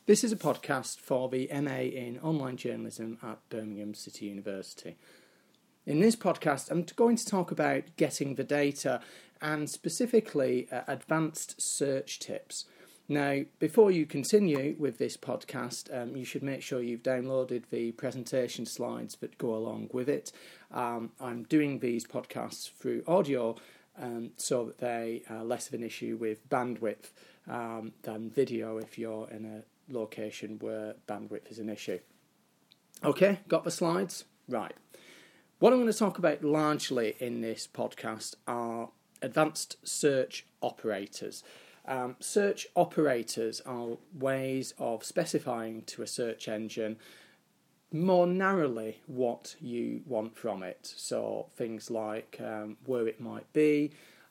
This is a podcast for the MA in Online Journalism at Birmingham City University. In this podcast, I'm going to talk about getting the data and specifically advanced search tips. Now, before you continue with this podcast, you should make sure you've downloaded the presentation slides that go along with it. I'm doing these podcasts through audio so that they are less of an issue with bandwidth than video if you're in a location where bandwidth is an issue. Okay, got the slides? Right. What I'm going to talk about largely in this podcast are advanced search operators. Search operators are ways of specifying to a search engine more narrowly what you want from it. So things like where it might be,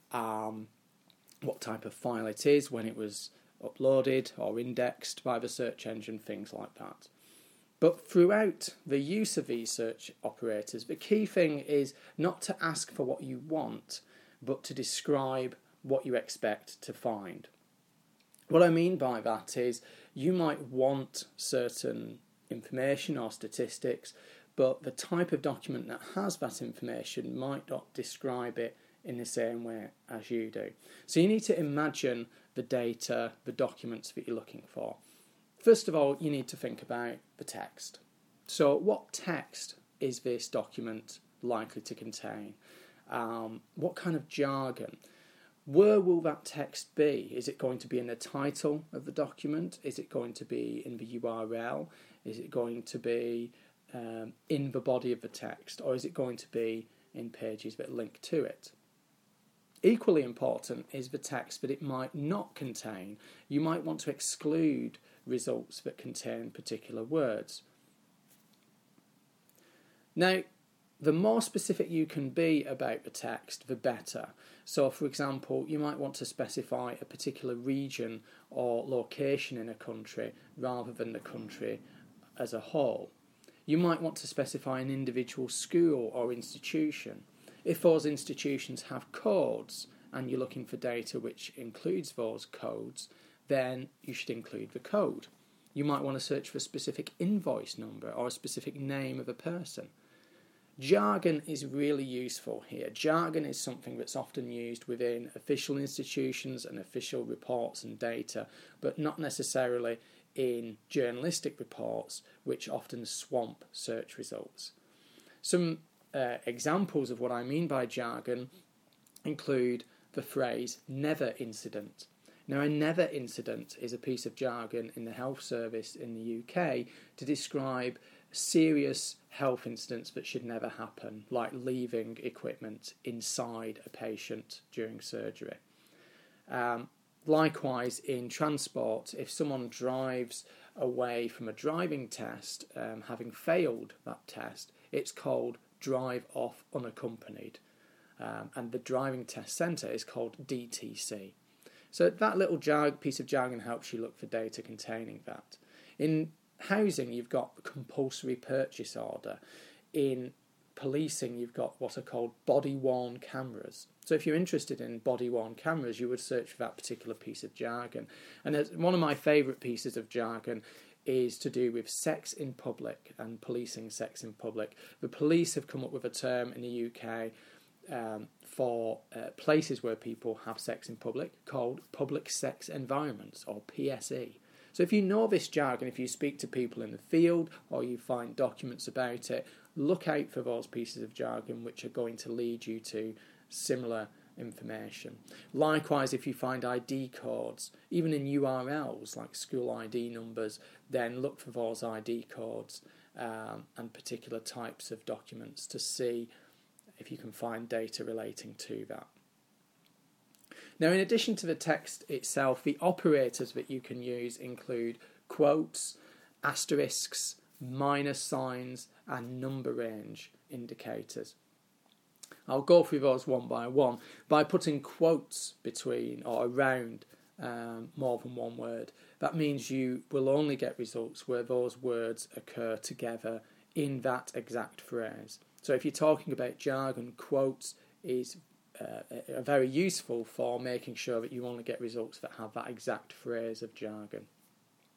what type of file it is, when it was uploaded or indexed by the search engine, things like that. But throughout the use of these search operators, the key thing is not to ask for what you want, but to describe what you expect to find. What I mean by that is you might want certain information or statistics, but the type of document that has that information might not describe it in the same way as you do. So you need to imagine the data, the documents that you're looking for. First of all, you need to think about the text. So what text is this document likely to contain? What kind of jargon? Where will that text be? Is it going to be in the title of the document? Is it going to be in the URL? Is it going to be in the body of the text? Or is it going to be in pages that link to it? Equally important is the text that it might not contain. You might want to exclude results that contain particular words. Now, the more specific you can be about the text, the better. So, for example, you might want to specify a particular region or location in a country rather than the country as a whole. You might want to specify an individual school or institution. If those institutions have codes and you're looking for data which includes those codes, then you should include the code. You might want to search for a specific invoice number or a specific name of a person. Jargon is really useful here. Jargon is something that's often used within official institutions and official reports and data, but not necessarily in journalistic reports, which often swamp search results. Some examples of what I mean by jargon include the phrase never incident. Now, a never incident is a piece of jargon in the health service in the UK to describe serious health incidents that should never happen, like leaving equipment inside a patient during surgery. Likewise, in transport, if someone drives away from a driving test, having failed that test, it's called drive off unaccompanied, and the driving test centre is called DTC. So that little piece of jargon helps you look for data containing that. In housing, you've got compulsory purchase order. In policing, you've got what are called body-worn cameras. So if you're interested in body-worn cameras, you would search for that particular piece of jargon. And one of my favourite pieces of jargon is to do with sex in public and policing sex in public. The police have come up with a term in the UK for places where people have sex in public called public sex environments, or PSE. So if you know this jargon, if you speak to people in the field or you find documents about it, look out for those pieces of jargon which are going to lead you to similar information. Likewise, if you find ID codes, even in URLs like school ID numbers, then look for those ID codes and particular types of documents to see if you can find data relating to that. Now, in addition to the text itself, the operators that you can use include quotes, asterisks, minus signs, and number range indicators. I'll go through those one by one. By putting quotes between or around more than one word, that means you will only get results where those words occur together in that exact phrase. So if you're talking about jargon, quotes is are very useful for making sure that you only get results that have that exact phrase of jargon.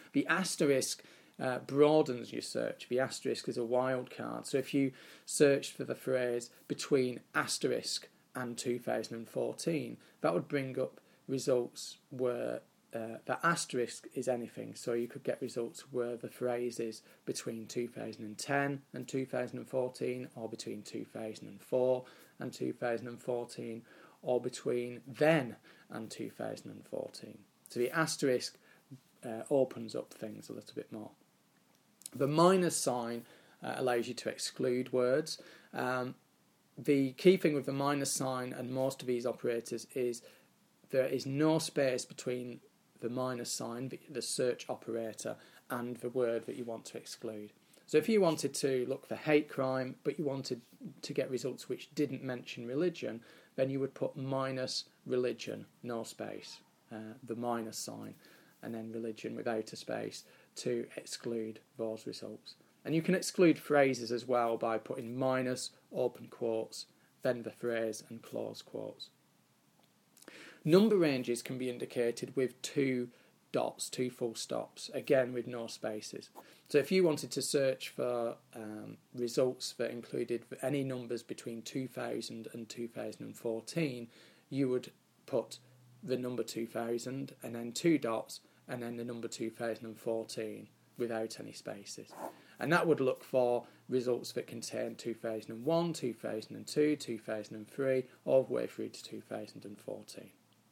The asterisk broadens your search. The asterisk is a wildcard. So if you searched for the phrase between asterisk and 2014, that would bring up results where the asterisk is anything. So you could get results where the phrase is between 2010 and 2014, or between 2004 and 2014, or between then and 2014. So the asterisk opens up things a little bit more. The minus sign allows you to exclude words. The key thing with the minus sign and most of these operators is there is no space between the minus sign, the search operator, and the word that you want to exclude. So if you wanted to look for hate crime, but you wanted to get results which didn't mention religion, then you would put minus religion, no space, the minus sign, and then religion without a space to exclude those results. And you can exclude phrases as well by putting minus, open quotes, then the phrase, and close quotes. Number ranges can be indicated with 2 dots, 2 full stops, again with no spaces. So if you wanted to search for results that included any numbers between 2000 and 2014, you would put the number 2000 and then 2 dots and then the number 2014 without any spaces. And that would look for results that contain 2001, 2002, 2003, all the way through to 2014.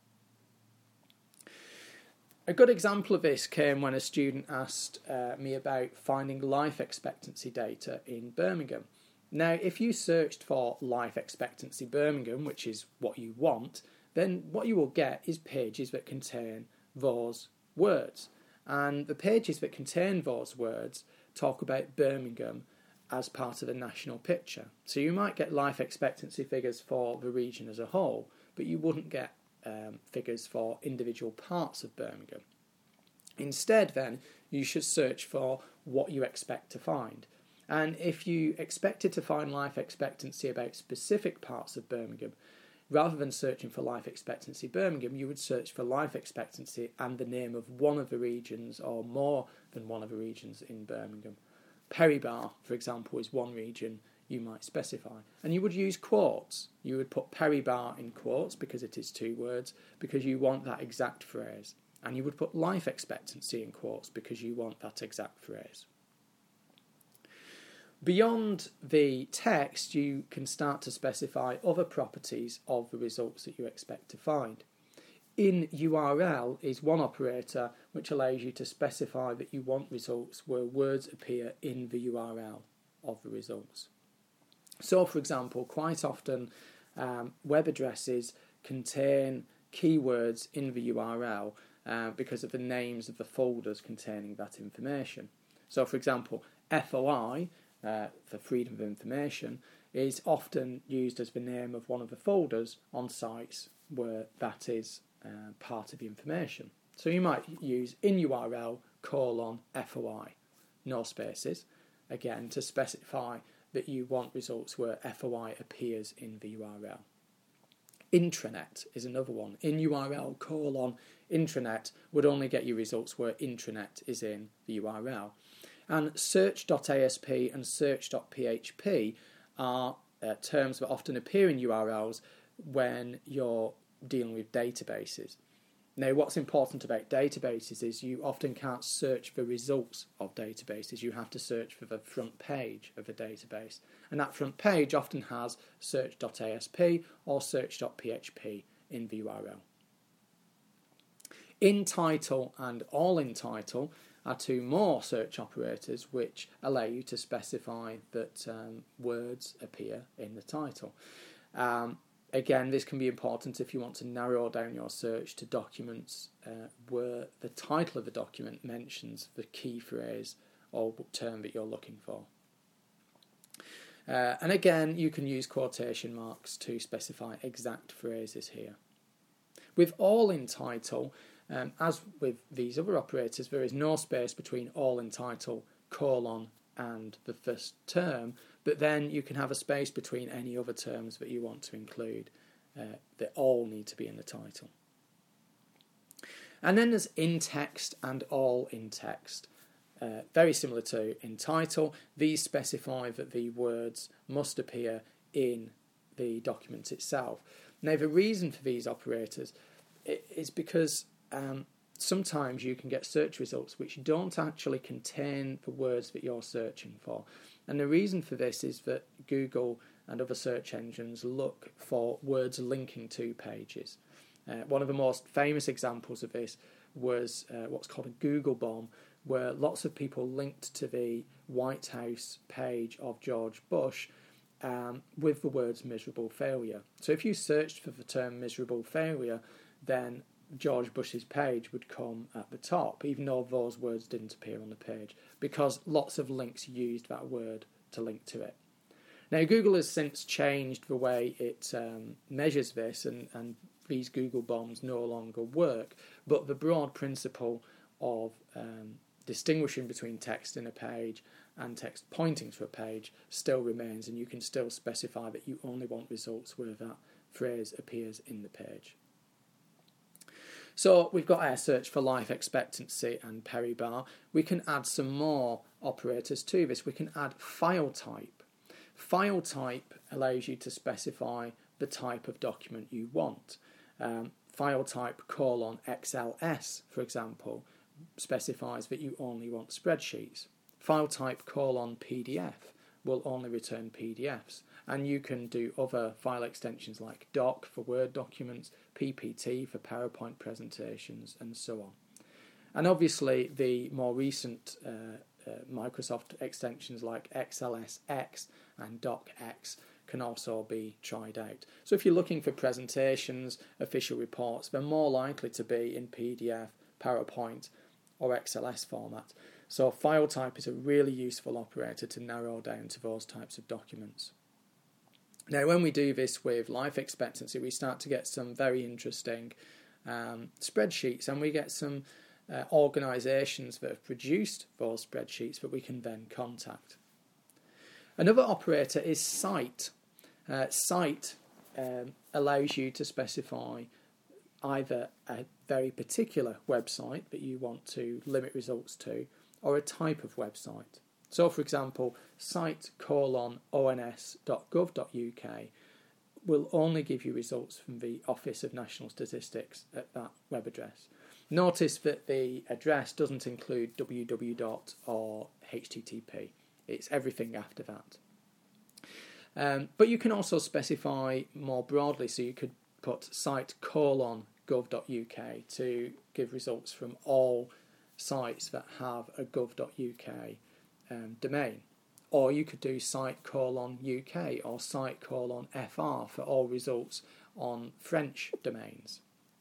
A good example of this came when a student asked me about finding life expectancy data in Birmingham. Now, if you searched for life expectancy Birmingham, which is what you want, then what you will get is pages that contain those words. And the pages that contain those words talk about Birmingham as part of the national picture. So you might get life expectancy figures for the region as a whole, but you wouldn't get figures for individual parts of Birmingham. Instead, then, you should search for what you expect to find. And if you expected to find life expectancy about specific parts of Birmingham, rather than searching for life expectancy Birmingham, you would search for life expectancy and the name of one of the regions or more than one of the regions in Birmingham. Perrybar, for example, is one region you might specify. And you would use quotes. You would put Perrybar in quotes because it is 2 words, because you want that exact phrase. And you would put life expectancy in quotes because you want that exact phrase. Beyond the text, you can start to specify other properties of the results that you expect to find. In URL is one operator which allows you to specify that you want results where words appear in the URL of the results. So, for example, quite often web addresses contain keywords in the URL because of the names of the folders containing that information. So, for example, FOI, for Freedom of Information, is often used as the name of one of the folders on sites where that is part of the information. So you might use in URL : FOI, no spaces, again to specify that you want results where FOI appears in the URL. Intranet is another one. In URL : intranet would only get you results where intranet is in the URL. And search.asp and search.php are terms that often appear in URLs when you're dealing with databases. Now, what's important about databases is you often can't search for results of databases. You have to search for the front page of a database. And that front page often has search.asp or search.php in the URL. In title and all in title are 2 more search operators which allow you to specify that words appear in the title. Again, this can be important if you want to narrow down your search to documents where the title of the document mentions the key phrase or term that you're looking for. And again, you can use quotation marks to specify exact phrases here. With all in title, as with these other operators, there is no space between all in title, : and the first term, but then you can have a space between any other terms that you want to include. They all need to be in the title. And then there's in text and all in text. Very similar to in title. These specify that the words must appear in the document itself. Now, the reason for these operators is because sometimes you can get search results which don't actually contain the words that you're searching for. And the reason for this is that Google and other search engines look for words linking to pages. One of the most famous examples of this was what's called a Google bomb, where lots of people linked to the White House page of George Bush with the words miserable failure. So if you searched for the term miserable failure, then George Bush's page would come at the top, even though those words didn't appear on the page, because lots of links used that word to link to it. Now, Google has since changed the way it measures this, and these Google bombs no longer work, but the broad principle of distinguishing between text in a page and text pointing to a page still remains, and you can still specify that you only want results where that phrase appears in the page. So we've got our search for life expectancy and peribar. We can add some more operators to this. We can add file type. File type allows you to specify the type of document you want. File type :XLS, for example, specifies that you only want spreadsheets. File type :PDF will only return PDFs. And you can do other file extensions like doc for Word documents, PPT for PowerPoint presentations, and so on. And obviously the more recent Microsoft extensions like XLSX and DocX can also be tried out. So if you're looking for presentations, official reports, they're more likely to be in PDF, PowerPoint, or XLS format. So file type is a really useful operator to narrow down to those types of documents. Now, when we do this with life expectancy, we start to get some very interesting spreadsheets, and we get some organisations that have produced those spreadsheets that we can then contact. Another operator is cite. Cite allows you to specify either a very particular website that you want to limit results to, or a type of website. So, for example, cite:ons.gov.uk will only give you results from the Office of National Statistics at that web address. Notice that the address doesn't include www or http. It's everything after that. But you can also specify more broadly, so you could put cite:/gov.uk to give results from all sites that have a gov.uk domain. Or you could do cite:/UK or cite:/FR for all results on French domains.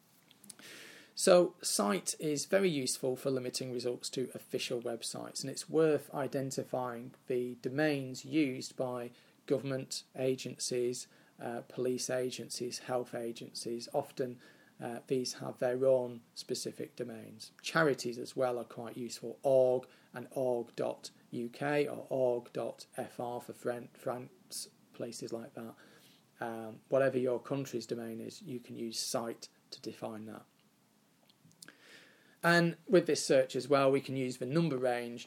So cite is very useful for limiting results to official websites, and it's worth identifying the domains used by government agencies, police agencies, health agencies. Often these have their own specific domains. Charities as well are quite useful. org and org.uk or org.fr for France, places like that. Whatever your country's domain is, you can use cite to define that. And with this search as well, we can use the number range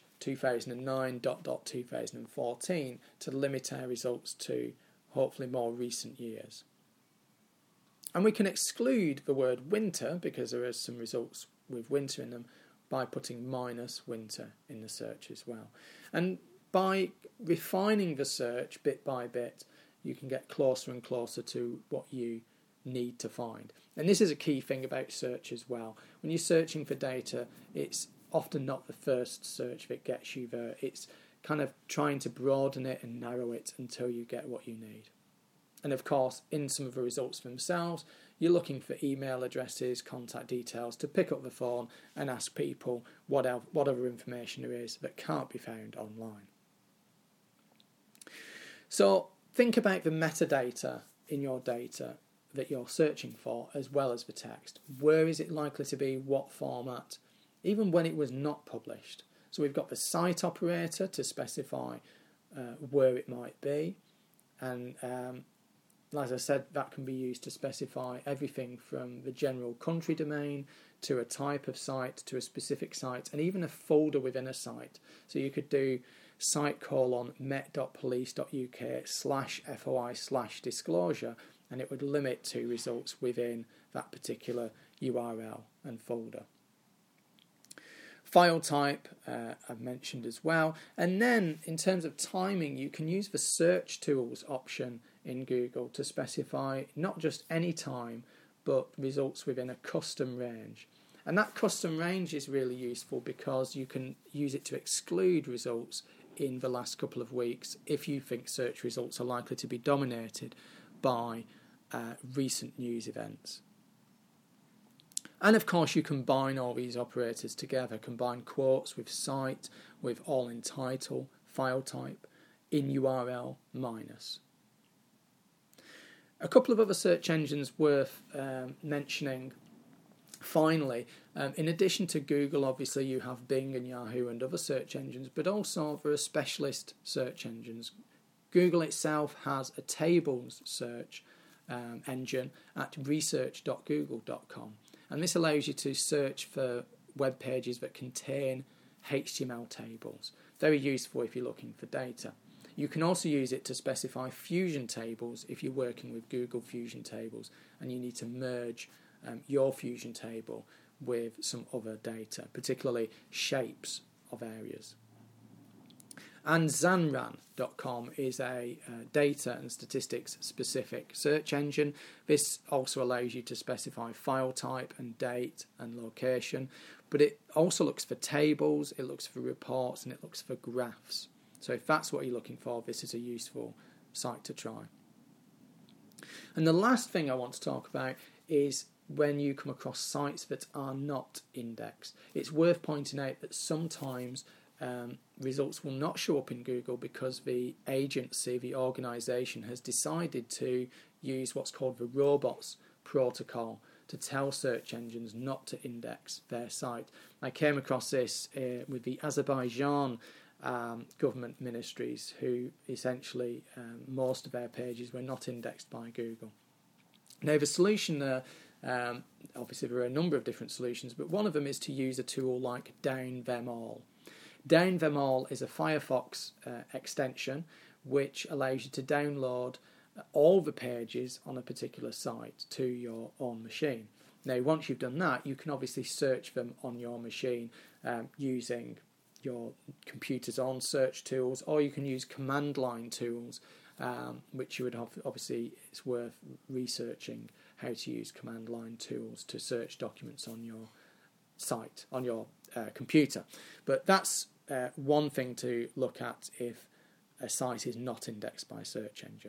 2009.2014 to limit our results to hopefully more recent years. And we can exclude the word winter, because there are some results with winter in them, by putting -winter in the search as well. And by refining the search bit by bit, you can get closer and closer to what you need to find. And this is a key thing about search as well. When you're searching for data, it's often not the first search that gets you there. It's kind of trying to broaden it and narrow it until you get what you need. And of course, in some of the results themselves, you're looking for email addresses, contact details to pick up the phone and ask people what other information there is that can't be found online. So think about the metadata in your data that you're searching for, as well as the text. Where is it likely to be? What format? Even when it was not published. So we've got the cite operator to specify where it might be. And as I said, that can be used to specify everything from the general country domain to a type of site, to a specific site, and even a folder within a site. So you could do site.met.police.uk/FOI/disclosure, and it would limit to results within that particular URL and folder. File type, I've mentioned as well. And then in terms of timing, you can use the search tools option in Google to specify not just any time, but results within a custom range. And that custom range is really useful because you can use it to exclude results in the last couple of weeks if you think search results are likely to be dominated by recent news events. And of course you combine all these operators together, combine quotes with site, with all in title, file type, in URL minus. A couple of other search engines worth mentioning. Finally, in addition to Google, obviously you have Bing and Yahoo and other search engines, but also there are specialist search engines. Google itself has a tables search engine at research.google.com. And this allows you to search for web pages that contain HTML tables. Very useful if you're looking for data. You can also use it to specify fusion tables if you're working with Google Fusion Tables and you need to merge your fusion table with some other data, particularly shapes of areas. And Zanran.com is a data and statistics specific search engine. This also allows you to specify file type and date and location, but it also looks for tables, it looks for reports, and it looks for graphs. So if that's what you're looking for, this is a useful site to try. And the last thing I want to talk about is when you come across sites that are not indexed. It's worth pointing out that sometimes results will not show up in Google because the agency, the organisation, has decided to use what's called the robots protocol to tell search engines not to index their site. I came across this with the Azerbaijan government ministries, who essentially most of their pages were not indexed by Google. Now the solution there, obviously there are a number of different solutions, but one of them is to use a tool like Down Them All. Down Them All is a Firefox extension which allows you to download all the pages on a particular site to your own machine. Now, once you've done that, you can obviously search them on your machine using your computer's own search tools, or you can use command line tools, which you would have, obviously it's worth researching how to use command line tools to search documents on your site, on your computer. But that's one thing to look at if a site is not indexed by a search engine.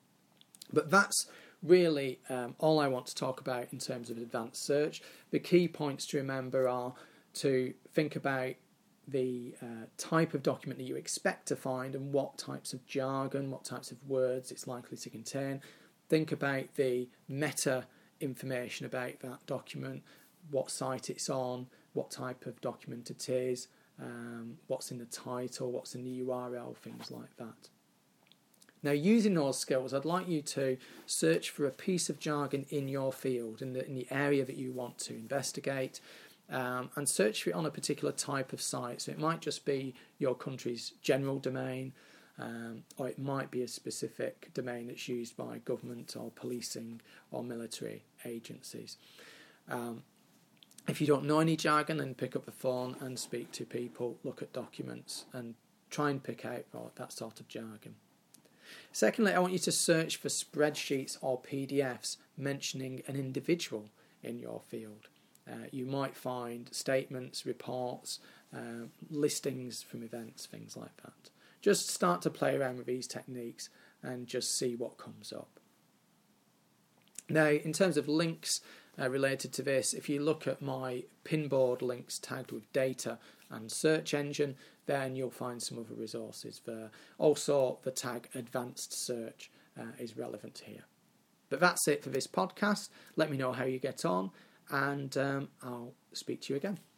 But that's really all I want to talk about in terms of advanced search. The key points to remember are to think about the type of document that you expect to find and what types of jargon, what types of words it's likely to contain. Think about the meta information about that document, what site it's on, what type of document it is, what's in the title, what's in the URL, things like that. Now, using those skills, I'd like you to search for a piece of jargon in your field, in the area that you want to investigate, and search for it on a particular type of site. So it might just be your country's general domain, or it might be a specific domain that's used by government or policing or military agencies. If you don't know any jargon, then pick up the phone and speak to people, look at documents and try and pick out that sort of jargon. Secondly, I want you to search for spreadsheets or PDFs mentioning an individual in your field. You might find statements, reports, listings from events, things like that. Just start to play around with these techniques and just see what comes up. Now, in terms of links related to this, if you look at my pinboard links tagged with data and search engine, then you'll find some other resources there. Also, the tag advanced search is relevant here. But that's it for this podcast. Let me know how you get on, and I'll speak to you again.